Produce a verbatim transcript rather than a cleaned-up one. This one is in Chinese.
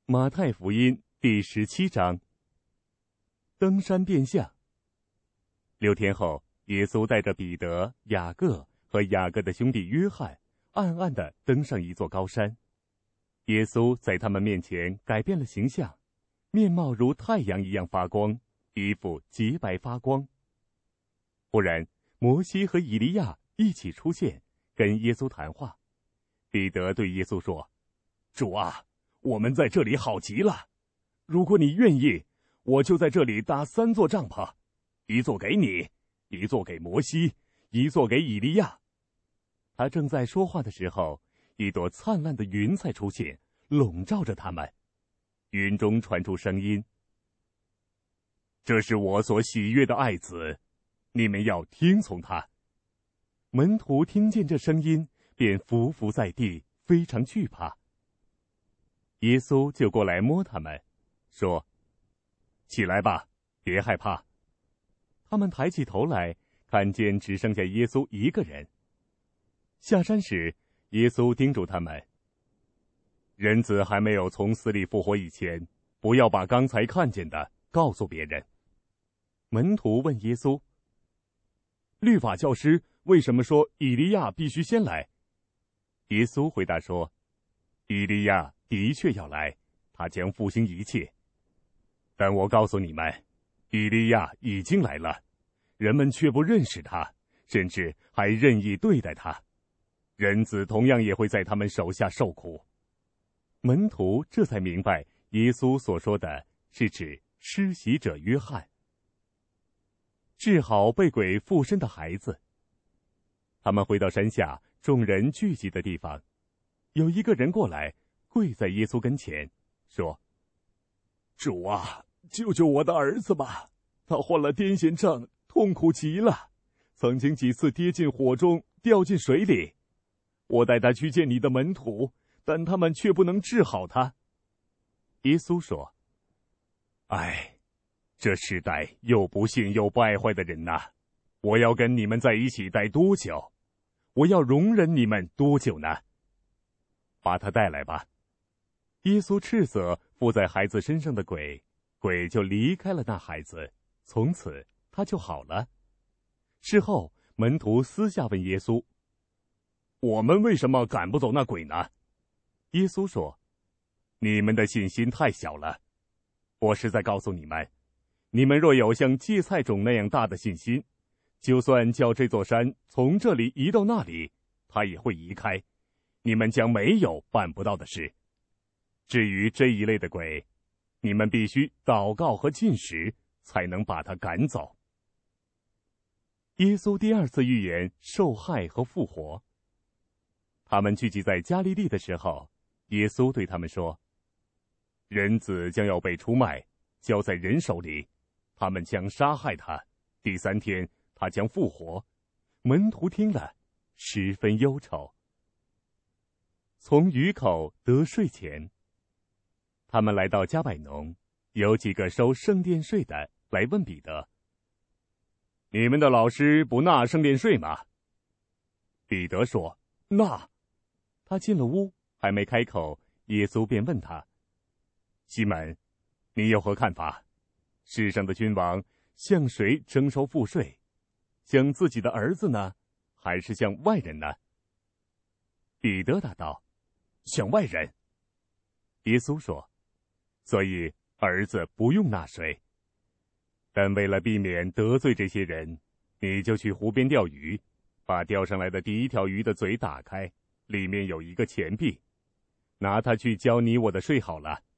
马太福音第十七章，登山变相。六天后，耶稣带着彼得、雅各和雅各的兄弟约翰，暗暗地登上一座高山。耶稣在他们面前改变了形象，面貌如太阳一样发光，衣服洁白发光。忽然，摩西和以利亚一起出现，跟耶稣谈话。彼得对耶稣说：“主啊，我们在这里好极了，如果你愿意，我就在这里搭三座帐篷，一座给你，一座给摩西，一座给以利亚。”他正在说话的时候，一朵灿烂的云彩出现，笼罩着他们。云中传出声音：“这是我所喜悦的爱子，你们要听从他。”门徒听见这声音，便伏伏在地，非常惧怕。耶稣就过来摸他们，说：“起来吧，别害怕。”他们抬起头来，看见只剩下耶稣一个人。下山时，耶稣叮嘱他们：“人子还没有从死里复活以前，不要把刚才看见的告诉别人。”门徒问耶稣：“律法教师为什么说以利亚必须先来？”耶稣回答说：“以利亚的确要来，他将复兴一切。但我告诉你们，以利亚已经来了，人们却不认识他，甚至还任意对待他。人子同样也会在他们手下受苦。”门徒这才明白，耶稣所说的是指施洗者约翰。治好被鬼附身的孩子。他们回到山下众人聚集的地方，有一个人过来，跪在耶稣跟前，说：“主啊，救救我的儿子吧！他患了癫痫症，痛苦极了，曾经几次跌进火中，掉进水里。我带他去见你的门徒，但他们却不能治好他。”耶稣说：“哎，这世代又不信又败坏的人呐，我要跟你们在一起待多久？我要容忍你们多久呢？把他带来吧。”耶稣斥责附在孩子身上的鬼，鬼就离开了那孩子，从此他就好了。事后，门徒私下问耶稣：“我们为什么赶不走那鬼呢？”耶稣说：“你们的信心太小了。我是在告诉你们，你们若有像芥菜种那样大的信心，就算叫这座山从这里移到那里，它也会移开，你们将没有办不到的事。至于这一类的鬼，你们必须祷告和禁食，才能把它赶走。”耶稣第二次预言受害和复活。他们聚集在加利利的时候，耶稣对他们说：“人子将要被出卖，交在人手里，他们将杀害他，第三天他将复活。”门徒听了，十分忧愁。从鱼口得税钱。他们来到加百农，有几个收圣殿税的来问彼得：“你们的老师不纳圣殿税吗？”彼得说：“纳。”他进了屋，还没开口，耶稣便问他：“西门，你有何看法？世上的君王向谁征收赋税？向自己的儿子呢，还是向外人呢？”彼得答道：“向外人。”耶稣说：“所以儿子不用纳税。但为了避免得罪这些人，你就去湖边钓鱼，把钓上来的第一条鱼的嘴打开，里面有一个钱币，拿它去交你我的税好了。